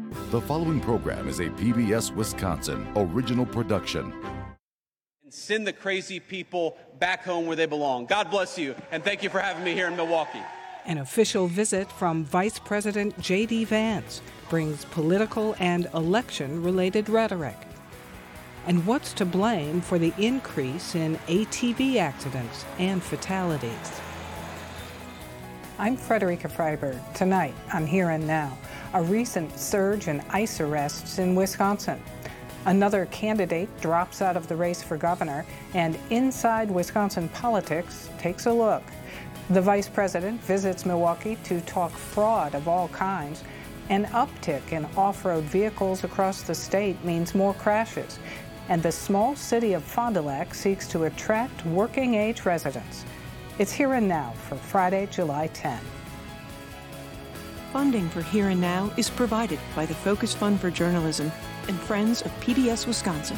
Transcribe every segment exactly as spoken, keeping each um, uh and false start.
The following program is a P B S Wisconsin original production. And send the crazy people back home where they belong. God bless you, and thank you for having me here in Milwaukee. An official visit from Vice President J D Vance brings political and election-related rhetoric. And what's to blame for the increase in A T V accidents and fatalities? I'm Frederica Freiberg. Tonight on Here and Now, a recent surge in ICE arrests in Wisconsin. Another candidate drops out of the race for governor, and inside Wisconsin politics takes a look. The vice president visits Milwaukee to talk fraud of all kinds. An uptick in off-road vehicles across the state means more crashes. And the small city of Fond du Lac seeks to attract working-age residents. It's Here and Now for Friday, July tenth. Funding for Here and Now is provided by the Focus Fund for Journalism and Friends of P B S Wisconsin.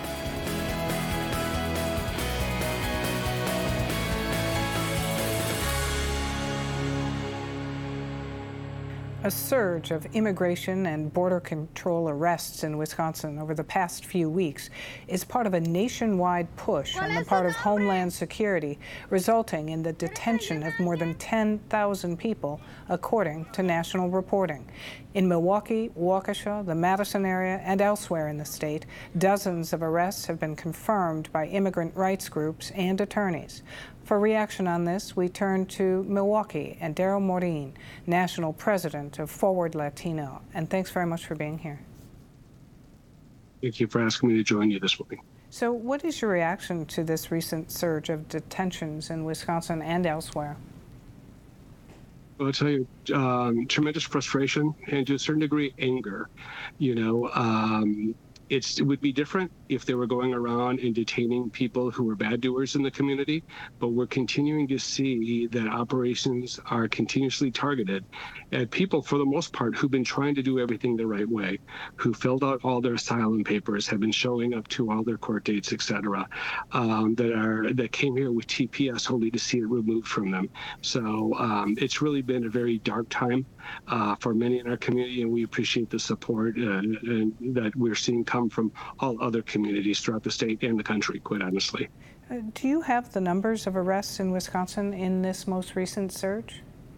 A surge of immigration and border control arrests in Wisconsin over the past few weeks is part of a nationwide push on the part of Homeland Security, resulting in the detention of more than ten thousand people, according to national reporting. In Milwaukee, Waukesha, the Madison area, and elsewhere in the state, dozens of arrests have been confirmed by immigrant rights groups and attorneys. For reaction on this, we turn to Milwaukee and Daryl Morin, National President of Forward Latino. And thanks very much for being here. Thank you for asking me to join you this morning. So what is your reaction to this recent surge of detentions in Wisconsin and elsewhere? I'll tell you, um, tremendous frustration and to a certain degree, anger. You know, um, it's, it would be different if they were going around and detaining people who were bad doers in the community, but we're continuing to see that operations are continuously targeted at people, for the most part, who've been trying to do everything the right way, who filled out all their asylum papers, have been showing up to all their court dates, et cetera, um, that are that came here with T P S only to see it removed from them. So um, it's really been a very dark time uh, for many in our community, and we appreciate the support uh, and that we're seeing come from all other communities throughout the state and the country, quite honestly. Uh, do you have the numbers of arrests in Wisconsin in this most recent surge?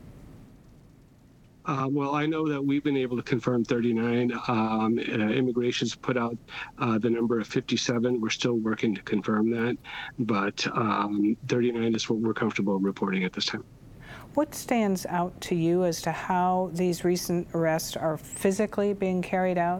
Uh, well, I know that we've been able to confirm thirty-nine. Um, uh, immigration's put out uh, the number of fifty-seven. We're still working to confirm that, but um, thirty-nine is what we're comfortable reporting at this time. What stands out to you as to how these recent arrests are physically being carried out?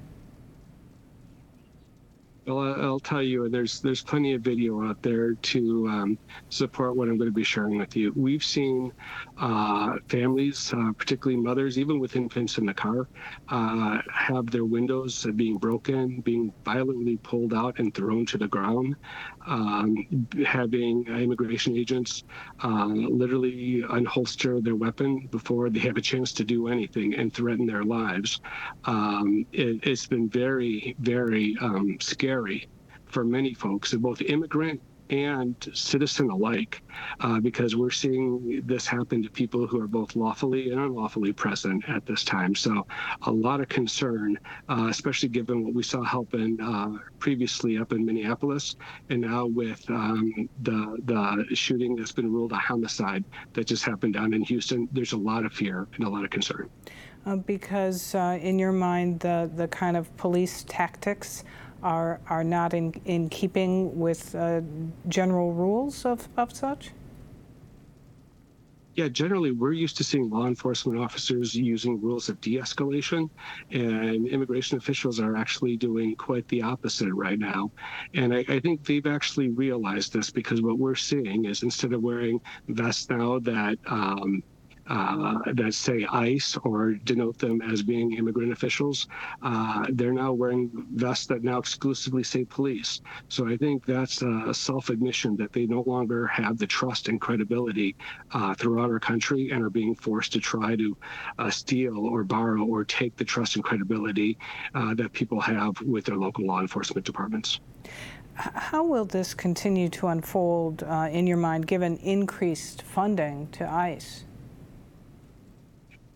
Well, I'll tell you, there's there's plenty of video out there to um, support what I'm going to be sharing with you. We've seen uh, families, uh, particularly mothers, even with infants in the car, uh, have their windows being broken, being violently pulled out and thrown to the ground, um, having immigration agents uh, literally unholster their weapon before they have a chance to do anything and threaten their lives. Um, it, it's been very, very um, scary for many folks, both immigrant and citizen alike, uh, because we're seeing this happen to people who are both lawfully and unlawfully present at this time. So a lot of concern, uh, especially given what we saw happen uh, previously up in Minneapolis, and now with um, the, the shooting that's been ruled a homicide that just happened down in Houston. There's a lot of fear and a lot of concern. Uh, because uh, in your mind, the, the kind of police tactics are are not in, in keeping with uh, general rules of, of such? Yeah, generally, we're used to seeing law enforcement officers using rules of de-escalation, and immigration officials are actually doing quite the opposite right now. And I, I think they've actually realized this, because what we're seeing is, instead of wearing vests now that um, Uh, that say ICE or denote them as being immigrant officials, uh, they're now wearing vests that now exclusively say police. So I think that's a self-admission that they no longer have the trust and credibility uh, throughout our country, and are being forced to try to uh, steal or borrow or take the trust and credibility uh, that people have with their local law enforcement departments. How will this continue to unfold uh, in your mind, given increased funding to ICE?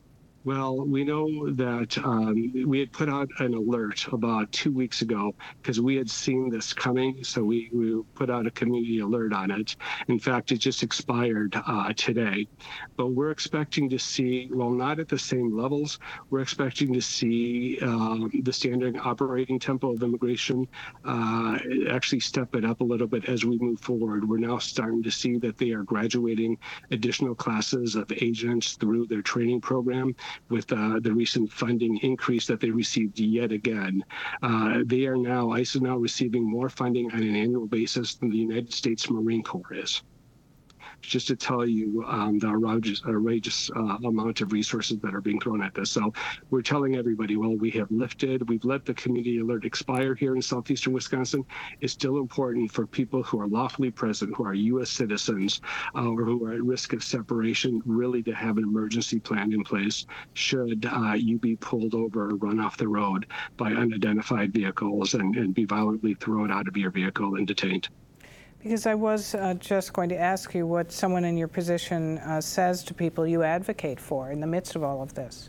Well, we know that um, we had put out an alert about two weeks ago because we had seen this coming. So we, we put out a community alert on it. In fact, it just expired uh, today. But we're expecting to see, well, not at the same levels, we're expecting to see um, the standard operating tempo of immigration uh, actually step it up a little bit as we move forward. We're now starting to see that they are graduating additional classes of agents through their training program. With uh, the recent funding increase that they received yet again. Uh, they are now, ICE is now receiving more funding on an annual basis than the United States Marine Corps is. Just to tell you um, the outrageous, outrageous uh, amount of resources that are being thrown at this. So we're telling everybody, well, we have lifted, we've let the community alert expire here in southeastern Wisconsin. It's still important for people who are lawfully present, who are U S citizens, uh, or who are at risk of separation, really to have an emergency plan in place should uh, you be pulled over or run off the road by unidentified vehicles and, and be violently thrown out of your vehicle and detained. Because I was uh, just going to ask you what someone in your position uh, says to people you advocate for in the midst of all of this.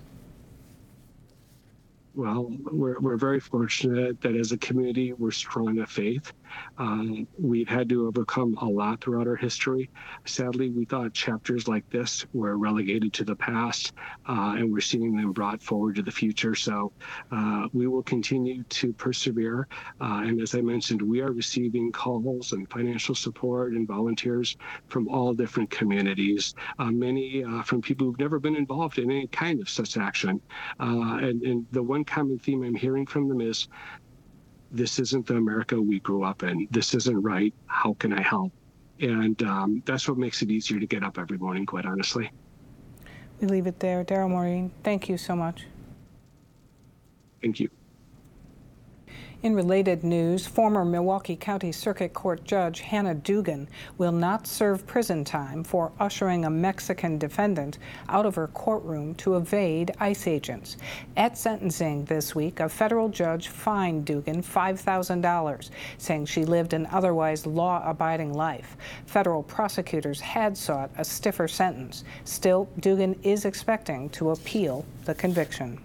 Well, we're, we're very fortunate that as a community, we're strong of faith. Um, we've had to overcome a lot throughout our history. Sadly, we thought chapters like this were relegated to the past, uh, and we're seeing them brought forward to the future. So uh, we will continue to persevere. Uh, and as I mentioned, we are receiving calls and financial support and volunteers from all different communities, uh, many uh, from people who've never been involved in any kind of such action. Uh, and, and the one common theme I'm hearing from them is, this isn't the America we grew up in. This isn't right. How can I help? And um, that's what makes it easier to get up every morning, quite honestly. We leave it there. Daryl Maureen, thank you so much. Thank you. In related news, former Milwaukee County Circuit Court Judge Hannah Dugan will not serve prison time for ushering a Mexican defendant out of her courtroom to evade ICE agents. At sentencing this week, a federal judge fined Dugan five thousand dollars, saying she lived an otherwise law-abiding life. Federal prosecutors had sought a stiffer sentence. Still, Dugan is expecting to appeal the conviction.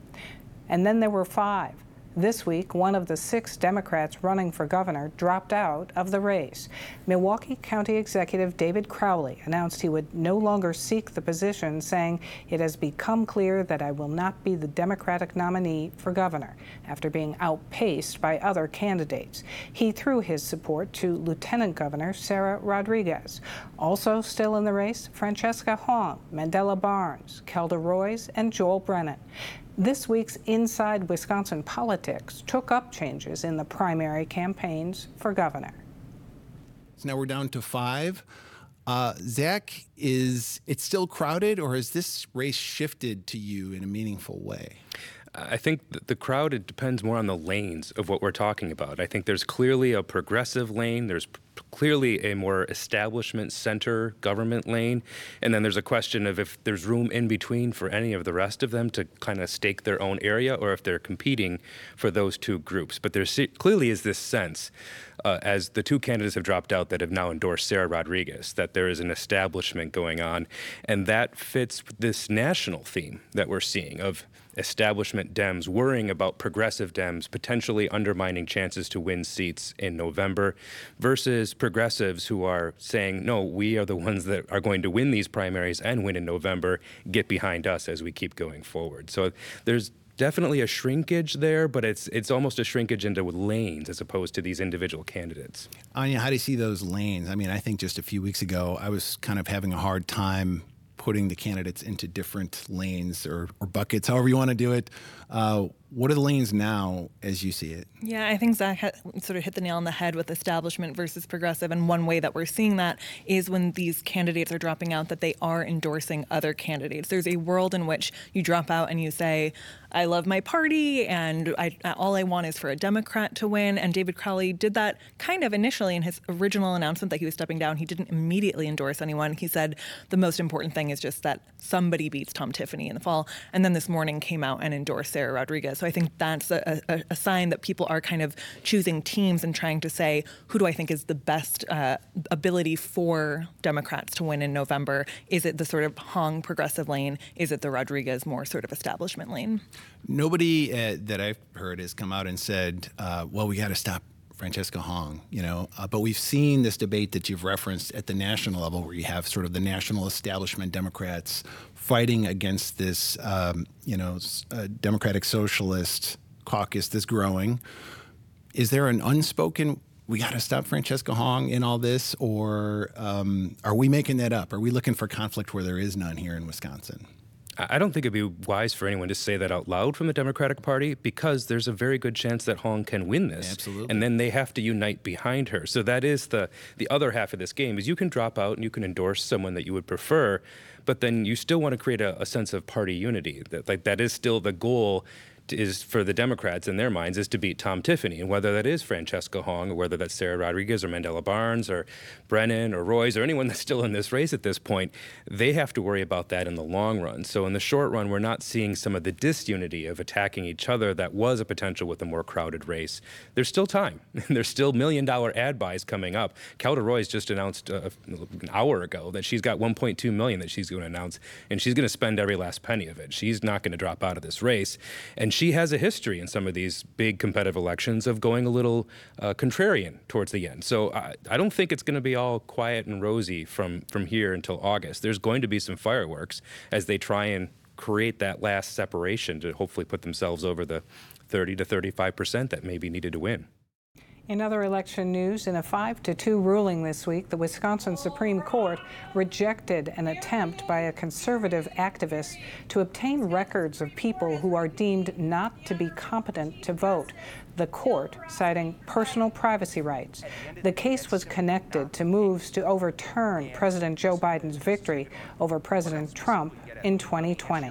And then there were five. This week, one of the six Democrats running for governor dropped out of the race. Milwaukee County Executive David Crowley announced he would no longer seek the position, saying, "It has become clear that I will not be the Democratic nominee for governor," after being outpaced by other candidates. He threw his support to Lieutenant Governor Sarah Rodriguez. Also still in the race, Francesca Hong, Mandela Barnes, Kelda Roys, and Joel Brennan. This week's Inside Wisconsin Politics took up changes in the primary campaigns for governor. So now we're down to five. Uh, Zach, is it still crowded, or has this race shifted to you in a meaningful way? I think the crowd, it depends more on the lanes of what we're talking about. I think there's clearly a progressive lane. There's clearly a more establishment center government lane. And then there's a question of if there's room in between for any of the rest of them to kind of stake their own area, or if they're competing for those two groups. But there clearly is this sense, uh, as the two candidates have dropped out that have now endorsed Sarah Rodriguez, that there is an establishment going on. And that fits this national theme that we're seeing of establishment Dems worrying about progressive Dems potentially undermining chances to win seats in November versus progressives who are saying, no, we are the ones that are going to win these primaries and win in November. Get behind us as we keep going forward. So there's definitely a shrinkage there, but it's it's almost a shrinkage into lanes as opposed to these individual candidates. Anya, how do you see those lanes? I mean, I think just a few weeks ago, I was kind of having a hard time putting the candidates into different lanes or, or buckets, however you want to do it. Uh, what are the lanes now as you see it? Yeah, I think Zach ha- sort of hit the nail on the head with establishment versus progressive. And one way that we're seeing that is when these candidates are dropping out, that they are endorsing other candidates. There's a world in which you drop out and you say, I love my party and I, all I want is for a Democrat to win. And David Crowley did that kind of initially in his original announcement that he was stepping down. He didn't immediately endorse anyone. He said the most important thing is just that somebody beats Tom Tiffany in the fall. And then this morning came out and endorsed Sarah Rodriguez. So I think that's a, a, a sign that people are kind of choosing teams and trying to say, who do I think is the best uh, ability for Democrats to win in November? Is it the sort of Hong progressive lane? Is it the Rodriguez more sort of establishment lane? Nobody uh, that I've heard has come out and said, uh, well, we got to stop Francesca Hong, you know, uh, but we've seen this debate that you've referenced at the national level where you have sort of the national establishment Democrats fighting against this, um, you know, uh, Democratic Socialist caucus that's growing. Is there an unspoken, we got to stop Francesca Hong in all this, or um, are we making that up? Are we looking for conflict where there is none here in Wisconsin? I don't think it'd be wise for anyone to say that out loud from the Democratic Party, because there's a very good chance that Hong can win this. Absolutely. And then they have to unite behind her. So that is the the other half of this game, is you can drop out and you can endorse someone that you would prefer, but then you still want to create a, a sense of party unity. That, like, that is still the goal, is for the Democrats in their minds, is to beat Tom Tiffany. And whether that is Francesca Hong, or whether that's Sarah Rodriguez or Mandela Barnes or Brennan or Royce or anyone that's still in this race at this point, they have to worry about that in the long run. So in the short run, we're not seeing some of the disunity of attacking each other that was a potential with a more crowded race. There's still time. There's still million dollar ad buys coming up. Kelda Royce just announced uh, an hour ago that she's got one point two million that she's going to announce, and she's going to spend every last penny of it. She's not going to drop out of this race. And she has a history in some of these big competitive elections of going a little uh, contrarian towards the end. So I, I don't think it's going to be all quiet and rosy from, from here until August. There's going to be some fireworks as they try and create that last separation to hopefully put themselves over the thirty to thirty-five percent that may be needed to win. In other election news, in a five to two ruling this week, the Wisconsin Supreme Court rejected an attempt by a conservative activist to obtain records of people who are deemed not to be competent to vote, the court citing personal privacy rights. The case was connected to moves to overturn President Joe Biden's victory over President Trump in twenty twenty.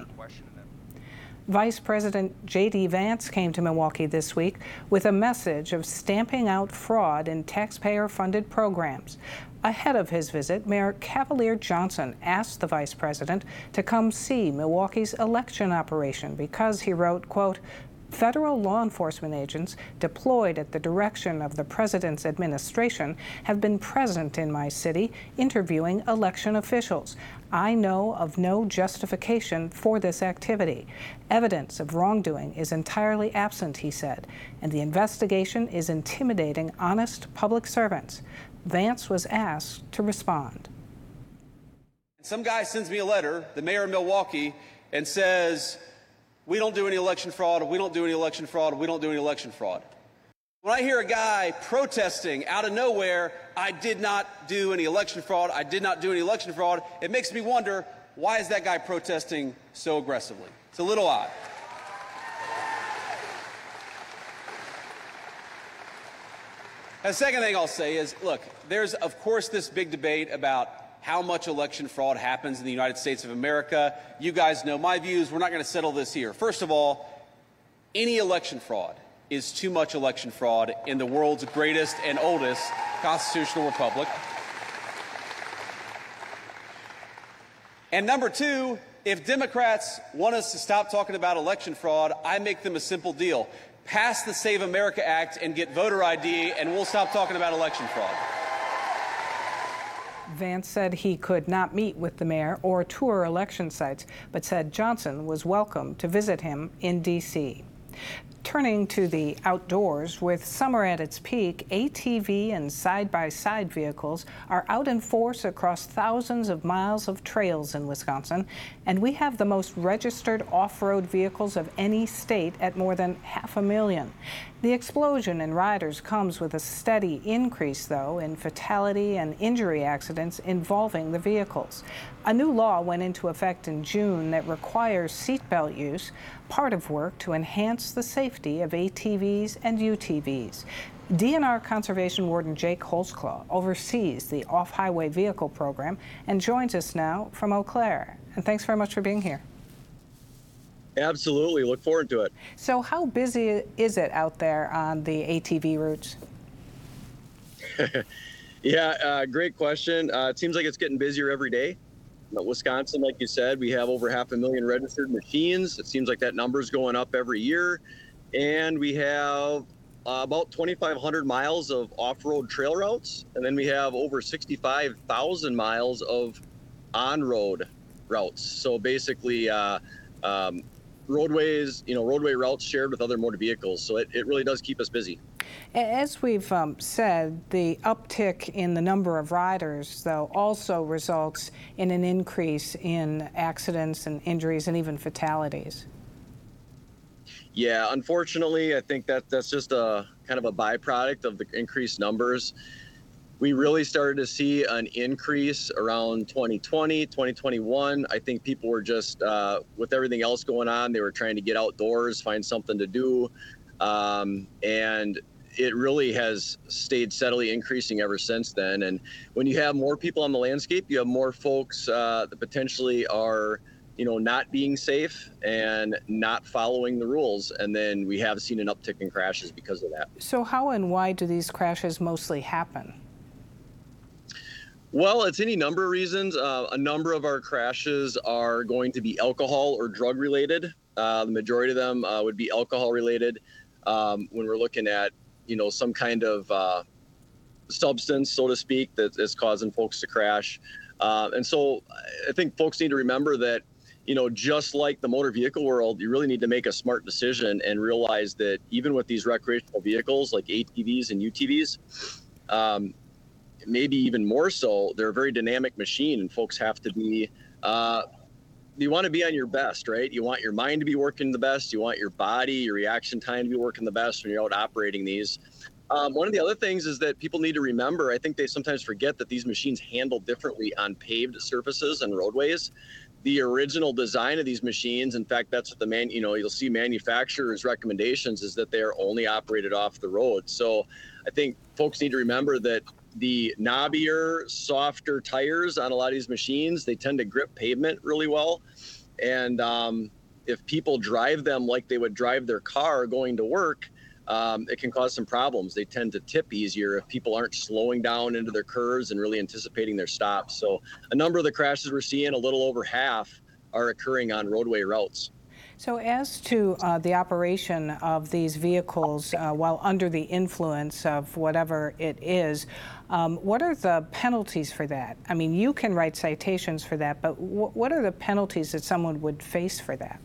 Vice President J D Vance came to Milwaukee this week with a message of stamping out fraud in taxpayer-funded programs. Ahead of his visit, Mayor Cavalier Johnson asked the vice president to come see Milwaukee's election operation because, he wrote, quote, federal law enforcement agents deployed at the direction of the president's administration have been present in my city interviewing election officials. I know of no justification for this activity. Evidence of wrongdoing is entirely absent, he said, and the investigation is intimidating honest public servants. Vance was asked to respond. Some guy sends me a letter, the mayor of Milwaukee, and says, we don't do any election fraud, we don't do any election fraud, we don't do any election fraud. When I hear a guy protesting out of nowhere, I did not do any election fraud, I did not do any election fraud, it makes me wonder, why is that guy protesting so aggressively? It's a little odd. The second thing I'll say is, look, there's, of course, this big debate about how much election fraud happens in the United States of America. You guys know my views. We're not going to settle this here. First of all, any election fraud is too much election fraud in the world's greatest and oldest constitutional republic. And number two, if Democrats want us to stop talking about election fraud, I make them a simple deal. Pass the Save America Act and get voter I D, and we'll stop talking about election fraud. Vance said he could not meet with the mayor or tour election sites, but said Johnson was welcome to visit him in D C Turning to the outdoors, with summer at its peak, A T V and side-by-side vehicles are out in force across thousands of miles of trails in Wisconsin, and we have the most registered off-road vehicles of any state at more than half a million. The explosion in riders comes with a steady increase, though, in fatality and injury accidents involving the vehicles. A new law went into effect in June that requires seatbelt use, part of work to enhance the safety of A T Vs and U T Vs. D N R Conservation Warden Jake Holzclaw oversees the off-highway vehicle program and joins us now from Eau Claire. And thanks very much for being here. Absolutely. Look forward to it. So how busy is it out there on the A T V routes? Yeah, uh, great question. Uh, it seems like it's getting busier every day. Wisconsin, like you said, we have over half a million registered machines. It seems like that number is going up every year. And we have uh, about twenty-five hundred miles of off-road trail routes. And then we have over sixty-five thousand miles of on-road routes. So basically, uh, um, roadways, you know, roadway routes shared with other motor vehicles. So it, it really does keep us busy. As we've um, said, the uptick in the number of riders, though, also results in an increase in accidents and injuries and even fatalities. Yeah, unfortunately, I think that that's just a kind of a byproduct of the increased numbers. We really started to see an increase around twenty twenty, twenty twenty-one. I think people were just, uh, with everything else going on, they were trying to get outdoors, find something to do. Um, and it really has stayed steadily increasing ever since then. And when you have more people on the landscape, you have more folks uh, that potentially are, you know, not being safe and not following the rules. And then we have seen an uptick in crashes because of that. So how and why do these crashes mostly happen? Well, it's any number of reasons. Uh, a number of our crashes are going to be alcohol or drug related. Uh, the majority of them uh, would be alcohol related. Um, when we're looking at, you know, some kind of uh, substance, so to speak, that is causing folks to crash. Uh, and so I think folks need to remember that, you know, just like the motor vehicle world, you really need to make a smart decision and realize that even with these recreational vehicles like A T Vs and U T Vs, um, maybe even more so, they're a very dynamic machine, and folks have to be, uh, you want to be on your best, right? You want your mind to be working the best. You want your body, your reaction time to be working the best when you're out operating these. Um, one of the other things is that people need to remember, I think they sometimes forget that these machines handle differently on paved surfaces and roadways. The original design of these machines, in fact, that's what the man, you know, you'll see manufacturers' recommendations is that they are only operated off the road. So I think folks need to remember that the knobbier, softer tires on a lot of these machines, they tend to grip pavement really well. And um, if people drive them like they would drive their car going to work, um, it can cause some problems. They tend to tip easier if people aren't slowing down into their curves and really anticipating their stops. So a number of the crashes we're seeing, a little over half, are occurring on roadway routes. So as to uh, the operation of these vehicles uh, while under the influence of whatever it is, um, what are the penalties for that? I mean, you can write citations for that, but w what are the penalties that someone would face for that?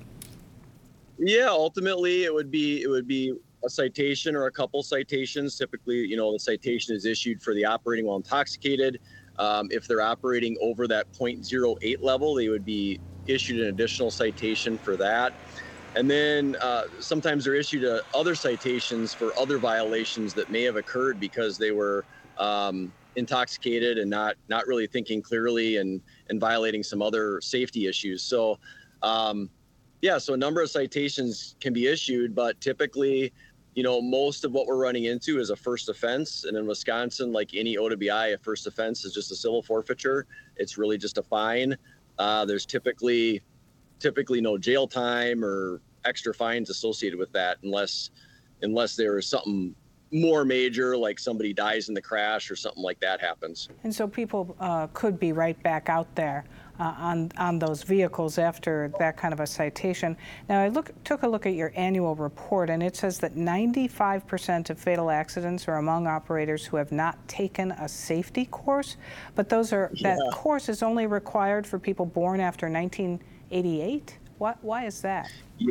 Yeah, ultimately it would be it would be a citation or a couple citations. Typically, you know, the citation is issued for the operating while intoxicated. Um, if they're operating over that zero point zero eight level, they would be issued an additional citation for that. And then uh, sometimes they're issued uh, other citations for other violations that may have occurred because they were um, intoxicated and not not really thinking clearly and and violating some other safety issues. So um, yeah, so a number of citations can be issued, but typically, you know, most of what we're running into is a first offense. And in Wisconsin, like any O W I, a first offense is just a civil forfeiture. It's really just a fine. Uh, there's typically typically no jail time or extra fines associated with that unless unless there is something more major, like somebody dies in the crash or something like that happens. And so people uh, could be right back out there uh, on, on those vehicles after that kind of a citation. Now, I look, took a look at your annual report, and it says that ninety-five percent of fatal accidents are among operators who have not taken a safety course, but those are Yeah. that course is only required for people born after nineteen eighty-eight? Why, why is that?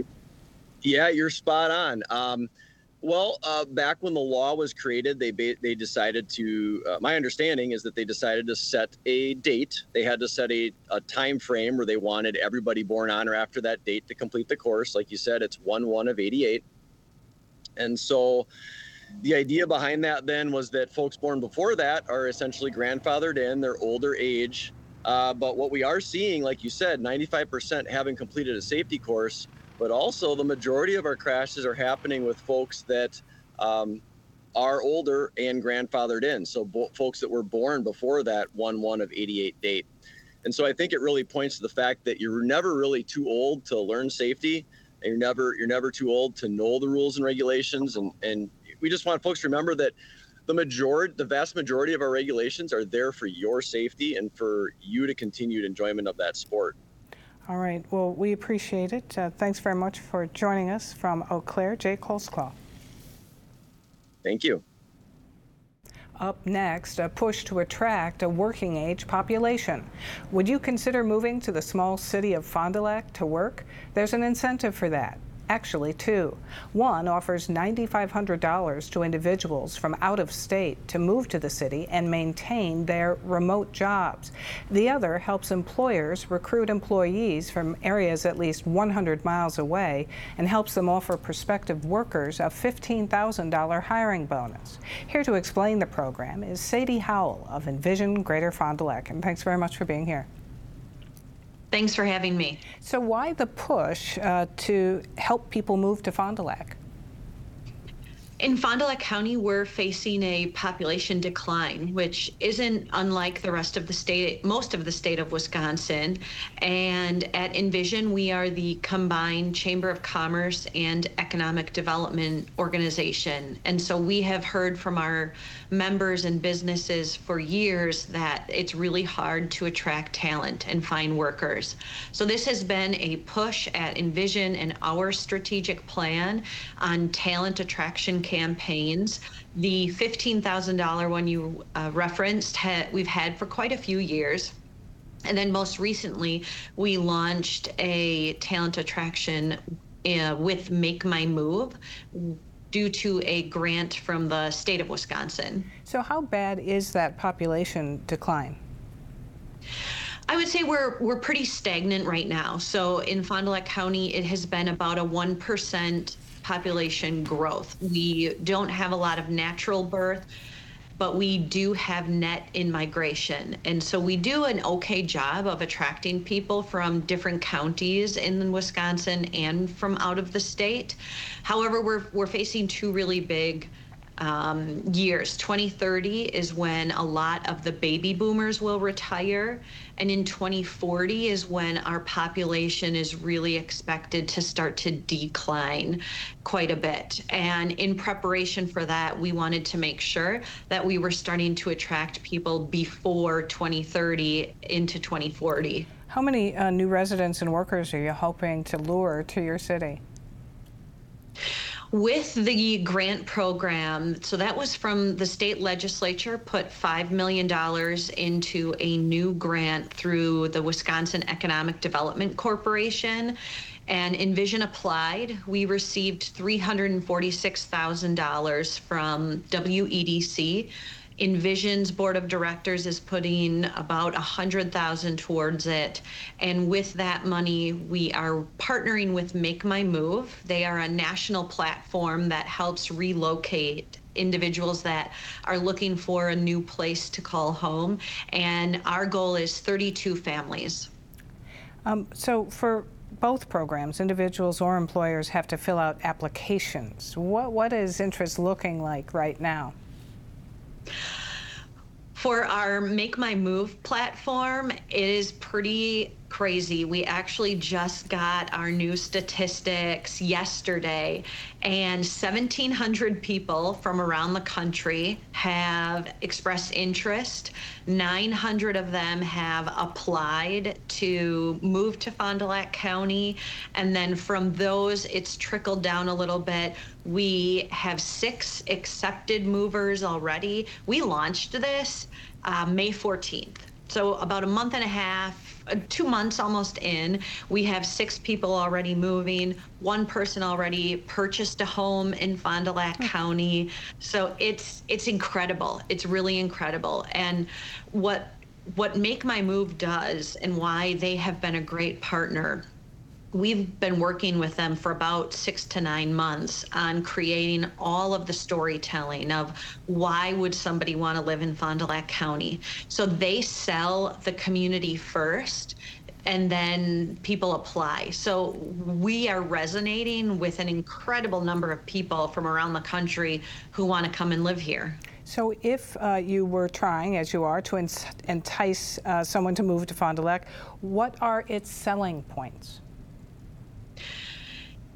Yeah, you're spot on. Um, well, uh, back when the law was created, they ba- they decided to. Uh, my understanding is that they decided to set a date. They had to set a, a time frame where they wanted everybody born on or after that date to complete the course. Like you said, it's one one of eighty-eight, and so the idea behind that then was that folks born before that are essentially grandfathered in. They're older age, uh, but what we are seeing, like you said, ninety-five percent haven't completed a safety course. But also the majority of our crashes are happening with folks that um, are older and grandfathered in. So bo- folks that were born before that one one of eighty-eight date. And so I think it really points to the fact that you're never really too old to learn safety. And you're never you're never too old to know the rules and regulations. And, and we just want folks to remember that the majority, the vast majority of our regulations are there for your safety and for you to continued enjoyment of that sport. All right. Well, we appreciate it. Uh, thanks very much for joining us from Eau Claire, Jake Holtzclaw. Thank you. Up next, a push to attract a working-age population. Would you consider moving to the small city of Fond du Lac to work? There's an incentive for that. Actually, two. One offers nine thousand five hundred dollars to individuals from out of state to move to the city and maintain their remote jobs. The other helps employers recruit employees from areas at least one hundred miles away and helps them offer prospective workers a fifteen thousand dollars hiring bonus. Here to explain the program is Sadie Howell of Envision Greater Fond du Lac, and thanks very much for being here. Thanks for having me. So why the push uh, to help people move to Fond du Lac? In Fond du Lac County, we're facing a population decline, which isn't unlike the rest of the state, most of the state of Wisconsin. And at Envision, we are the combined Chamber of Commerce and Economic Development organization. And so we have heard from our members and businesses for years that it's really hard to attract talent and find workers. So this has been a push at Envision and our strategic plan on talent attraction campaigns. The fifteen thousand dollars one you uh, referenced, ha we've had for quite a few years. And then most recently, we launched a talent attraction uh, with Make My Move due to a grant from the state of Wisconsin. So how bad is that population decline? I would say we're we're pretty stagnant right now. So in Fond du Lac County, it has been about a one percent population growth. We don't have a lot of natural birth, but we do have net in migration. And so we do an okay job of attracting people from different counties in Wisconsin and from out of the state. However, we're, we're facing two really big um, years. twenty thirty is when a lot of the baby boomers will retire. And in twenty forty is when our population is really expected to start to decline quite a bit. And in preparation for that, we wanted to make sure that we were starting to attract people before twenty thirty into twenty forty. How many uh, new residents and workers are you hoping to lure to your city? With the grant program, so that was from the state legislature, put five million dollars into a new grant through the Wisconsin Economic Development Corporation. And Envision applied. We received three hundred forty-six thousand dollars from W E D C. Envision's board of directors is putting about one hundred thousand dollars towards it. And with that money, we are partnering with Make My Move. They are a national platform that helps relocate individuals that are looking for a new place to call home. And our goal is thirty-two families. Um, so for both programs, individuals or employers have to fill out applications. What, what is interest looking like right now? For our Make My Move platform, it is pretty crazy. We actually just got our new statistics yesterday, and seventeen hundred people from around the country have expressed interest. nine hundred of them have applied to move to Fond du Lac County, and then from those, it's trickled down a little bit. We have six accepted movers already. We launched this uh, May fourteenth. So about a month and a half, uh, two months almost in, we have six people already moving. One person already purchased a home in Fond du Lac County. So it's it's incredible. It's really incredible. And what what Make My Move does and why they have been a great partner, we've been working with them for about six to nine months on creating all of the storytelling of why would somebody want to live in Fond du Lac County. So they sell the community first, and then people apply. So we are resonating with an incredible number of people from around the country who want to come and live here. So if uh, you were trying, as you are, to entice uh, someone to move to Fond du Lac, what are its selling points?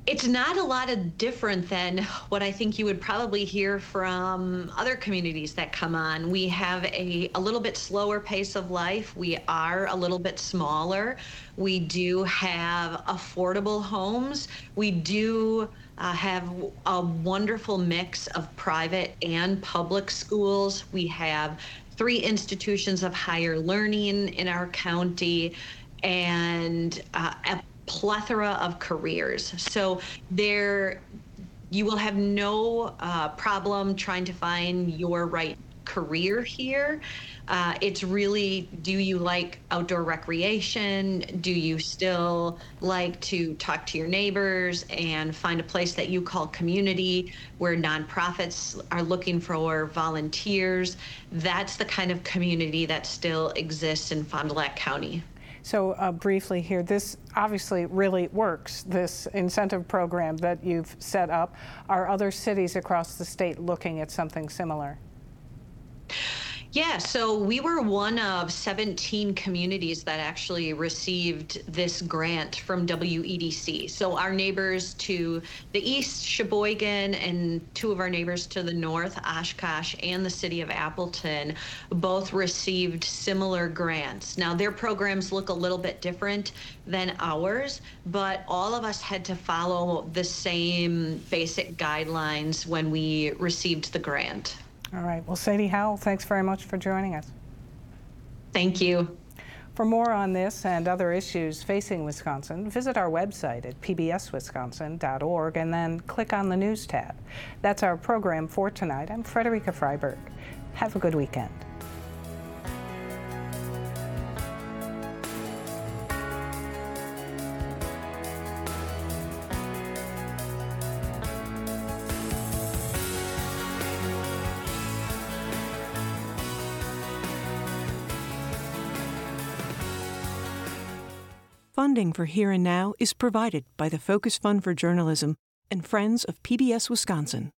It's not a lot of different than what I think you would probably hear from other communities that come on. We have a, a little bit slower pace of life. We are a little bit smaller. We do have affordable homes. We do uh, have a wonderful mix of private and public schools. We have three institutions of higher learning in our county, and uh, a plethora of careers. So there, you will have no uh, problem trying to find your right career here. Uh, it's really, do you like outdoor recreation? Do you still like to talk to your neighbors and find a place that you call community, where nonprofits are looking for volunteers? That's the kind of community that still exists in Fond du Lac County. So uh, briefly here, this obviously really works, this incentive program that you've set up. Are other cities across the state looking at something similar? Yeah, so we were one of seventeen communities that actually received this grant from W E D C. So our neighbors to the east, Sheboygan, and two of our neighbors to the north, Oshkosh and the city of Appleton, both received similar grants. Now, their programs look a little bit different than ours, but all of us had to follow the same basic guidelines when we received the grant. All right. Well, Sadie Howell, thanks very much for joining us. Thank you. For more on this and other issues facing Wisconsin, visit our website at p b s wisconsin dot org and then click on the News tab. That's our program for tonight. I'm Frederica Freiberg. Have a good weekend. Funding for Here and Now is provided by the Focus Fund for Journalism and Friends of P B S Wisconsin.